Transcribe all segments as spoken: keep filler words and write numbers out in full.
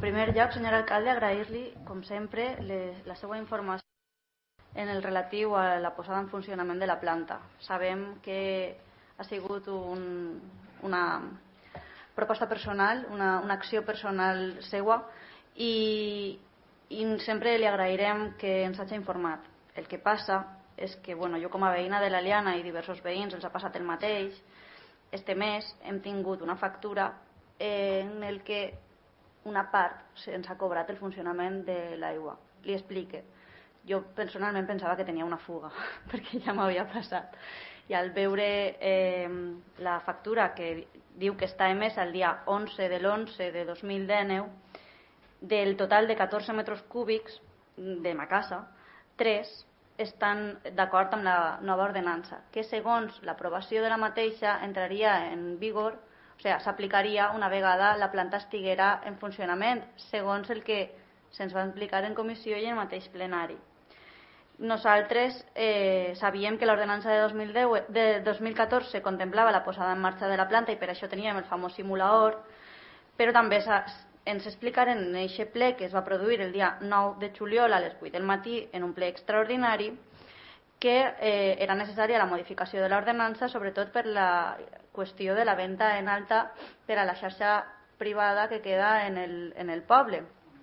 primer lloc, senyor alcalde, agrair-li, com sempre, la seva informació en el relatiu a la posada en funcionament de la planta. Sabem que ha sigut un, una proposta personal, una, una acció personal seua i, i sempre li agrairem que ens hagi informat. El que passa és que bueno, jo com a veïna de l'Eliana i diversos veïns ens ha passat el mateix. Este mes hem tingut una factura en el que una part se'ns ha cobrat el funcionament de l'aigua. Li explique. Jo personalment pensava que tenia una fuga, perquè ja m'havia passat. I al veure eh, la factura que diu que està emesa el dia onze de l'onze de dos mil dinou, del total de catorze metres cúbics de ma casa, tres estan d'acord amb la nova ordenança, que segons l'aprovació de la mateixa entraria en vigor, o sigui, s'aplicaria una vegada la planta estiguera en funcionament, segons el que se'ns va explicar en comissió i en el mateix plenari. Nosaltres eh, sabíem que l'ordenança de, dos mil deu, de dos mil catorze contemplava la posada en marxa de la planta i per això teníem el famós simulador, però també ens explicaren en aquest ple que es va produir el dia nou de juliol a les vuit del matí en un ple extraordinari que eh, era necessària la modificació de l'ordenança, sobretot per la qüestió de la venda en alta per a la xarxa privada que queda en el, en el poble.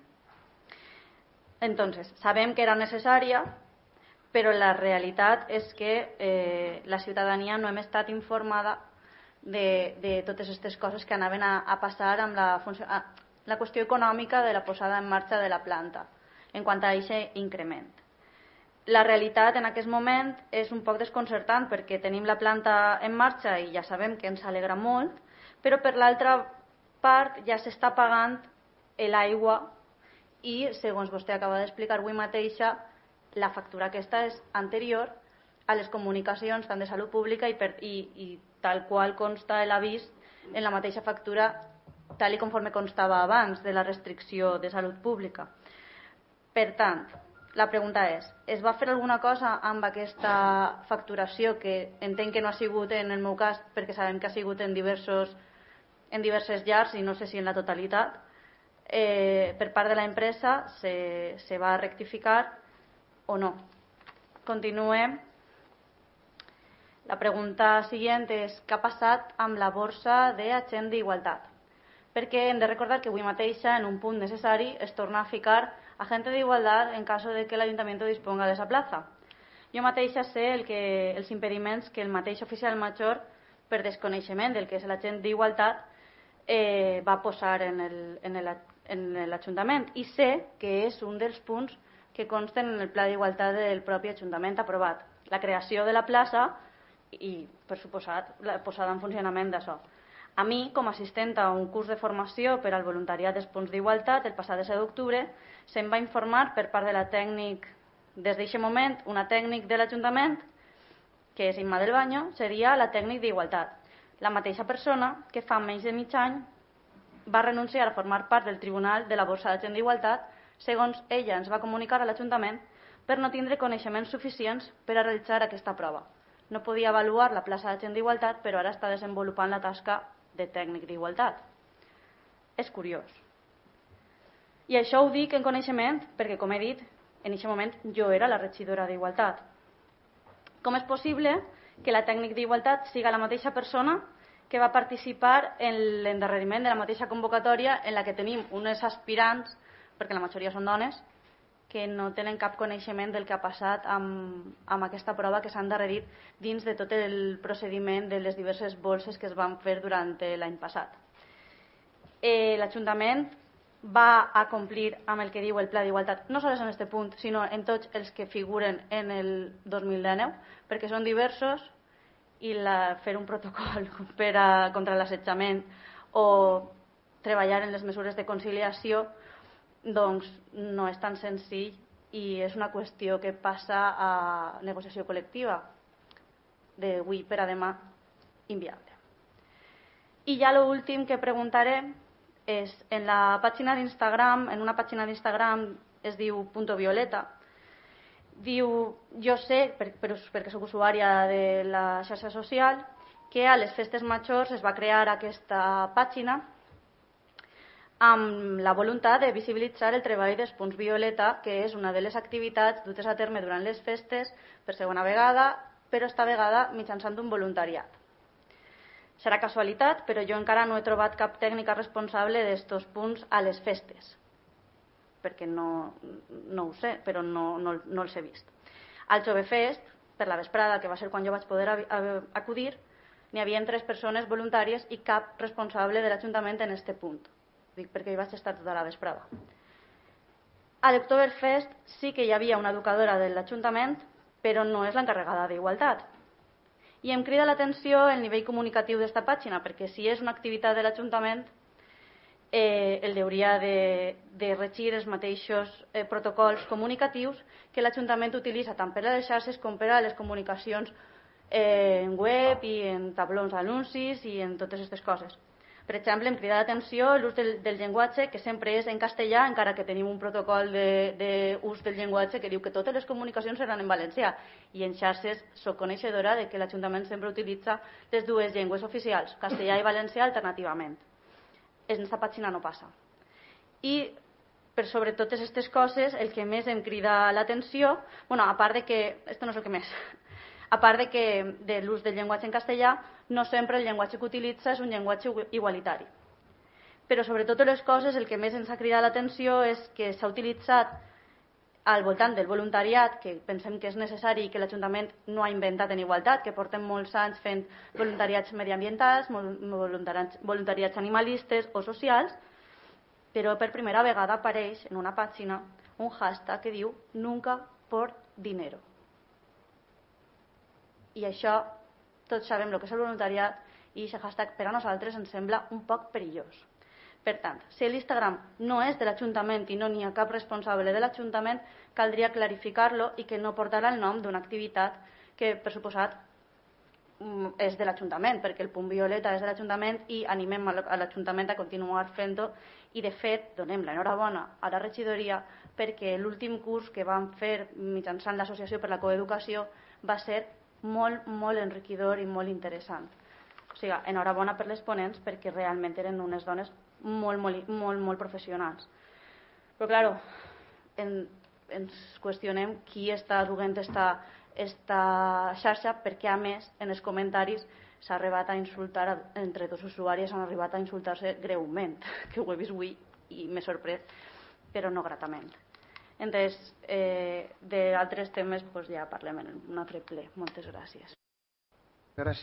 Entonces, sabem que era necessària, però la realitat és que eh, la ciutadania no hem estat informada de, de totes aquestes coses que anaven a, a passar amb la, a, la qüestió econòmica de la posada en marxa de la planta en quant a aquest increment. La realitat en aquest moment és un poc desconcertant perquè tenim la planta en marxa i ja sabem que ens alegra molt, però per l'altra part ja s'està pagant l'aigua i, segons vostè acaba d'explicar avui mateixa, la factura aquesta és anterior a les comunicacions tant de salut pública i, per, i, i tal qual consta l'avís en la mateixa factura tal i conforme constava abans de la restricció de salut pública. Per tant, la pregunta és, es va fer alguna cosa amb aquesta facturació que entenc que no ha sigut en el meu cas perquè sabem que ha sigut en, diversos, en diverses llars i no sé si en la totalitat, eh, per part de l'empresa se, se va rectificar o no? Continuem. La pregunta següent és què ha passat amb la borsa d'agent d'igualtat? Perquè hem de recordar que avui mateixa, en un punt necessari, es torna a ficar agente d'igualtat en cas de que l'Ajuntament disponga de esa plaza. Jo mateixa sé el que, els impediments que el mateix oficial major, per desconeixement del que és l'agent d'igualtat, eh, va posar en l'Ajuntament. I sé que és un dels punts que consten en el pla d'igualtat del propi Ajuntament aprovat. La creació de la plaça i, per suposat, la posada en funcionament d'això. A mi, com a assistent a un curs de formació per al voluntariat dels punts d'igualtat, el passat disset d'octubre, se'm va informar per part de la tècnic, des d'aquest moment, una tècnic de l'Ajuntament, que és Imma del Baño, seria la tècnic d'igualtat. La mateixa persona que fa menys de mig any va renunciar a formar part del tribunal de la borsa d'agent d'igualtat, segons ella ens va comunicar a l'Ajuntament, per no tindre coneixements suficients per a realitzar aquesta prova. No podia avaluar la plaça d'agent d'igualtat, però ara està desenvolupant la tasca de tècnic d'igualtat. És curiós. I això ho dic en coneixement perquè, com he dit, en aquest moment jo era la regidora d'igualtat. Com és possible que la tècnic d'igualtat siga la mateixa persona que va participar en l'endarreriment de la mateixa convocatòria en la que tenim unes aspirants, perquè la majoria són dones, que no tenen cap coneixement del que ha passat amb, amb aquesta prova que s'ha endarrerit dins de tot el procediment de les diverses bolses que es van fer durant l'any passat. Eh, L'Ajuntament va a complir amb el que diu el Pla d'Igualtat, no només en aquest punt, sinó en tots els que figuren en el dos mil dinou, perquè són diversos i la, fer un protocol per a, contra l'assetjament o treballar en les mesures de conciliació doncs no és tan senzill i és una qüestió que passa a negociació col·lectiva d'avui per a demà inviable. I ja l'últim que preguntaré és en la pàgina d'Instagram, en una pàgina d'Instagram es diu Punto Violeta, diu, jo sé, per, per, perquè soc usuària de la xarxa social, que a les festes majors es va crear aquesta pàgina amb la voluntat de visibilitzar el treball dels punts Violeta, que és una de les activitats dutes a terme durant les festes per segona vegada, però esta vegada mitjançant un voluntariat. Serà casualitat, però jo encara no he trobat cap tècnica responsable d'estos punts a les festes, perquè no, no ho sé, però no, no, no els he vist. Al Jovefest, per la vesprada, que va ser quan jo vaig poder acudir, n'hi havia tres persones voluntàries i cap responsable de l'Ajuntament en este punt. Dic perquè hi vaig estar tota la vesprada. A l'Oktoberfest sí que hi havia una educadora de l'Ajuntament, però no és l'encarregada d'Igualtat. I em crida l'atenció el nivell comunicatiu d'esta pàgina, perquè si és una activitat de l'Ajuntament, eh, el hauria de, de regir els mateixos eh, protocols comunicatius que l'Ajuntament utilitza tant per a les xarxes com per a les comunicacions eh, en web i en tablons d'anuncis i en totes aquestes coses. Per exemple, em crida l'atenció l'ús del, del llenguatge, que sempre és en castellà, encara que tenim un protocol d'ús de, del llenguatge que diu que totes les comunicacions seran en valencià. I en xarxes soc coneixedora de que l'Ajuntament sempre utilitza les dues llengües oficials, castellà i valencià alternativament. En aquesta pàgina no passa. I per sobre totes aquestes coses, el que més em crida l'atenció, bueno, a part de que, esto no és el que més, a part de que de l'ús del llenguatge en castellà, no sempre el llenguatge que utilitza és un llenguatge igualitari. Però sobre totes les coses, el que més ens ha cridat l'atenció és que s'ha utilitzat al voltant del voluntariat, que pensem que és necessari i que l'Ajuntament no ha inventat en igualtat, que portem molts anys fent voluntariats mediambientals, voluntariats, voluntariats animalistes o socials, però per primera vegada apareix en una pàgina un hashtag que diu Nunca por dinero. I això, tots sabem el que és el voluntariat i aquest hashtag per a nosaltres ens sembla un poc perillós. Per tant, si l'Instagram no és de l'Ajuntament i no n'hi ha cap responsable de l'Ajuntament, caldria clarificar-lo i que no portarà el nom d'una activitat que, per suposat, és de l'Ajuntament, perquè el punt Violeta és de l'Ajuntament i animem a l'Ajuntament a continuar fent-ho i, de fet, donem l'enhorabona a la regidoria perquè l'últim curs que vam fer mitjançant l'Associació per la Coeducació va ser molt, molt enriquidor i molt interessant. O sigui, enhorabona per les ponents perquè realment eren unes dones molt, molt, molt, molt professionals. Però, clar, en, ens qüestionem qui està duent esta, esta xarxa perquè, a més, en els comentaris s'ha arribat a insultar, entre dos usuaris han arribat a insultar-se greument, que ho he vist avui i m'he sorprès, però no gratament. Entonces, eh, d'altres temes pues, ja parlem en un altre ple. Moltes gràcies. Gràcies.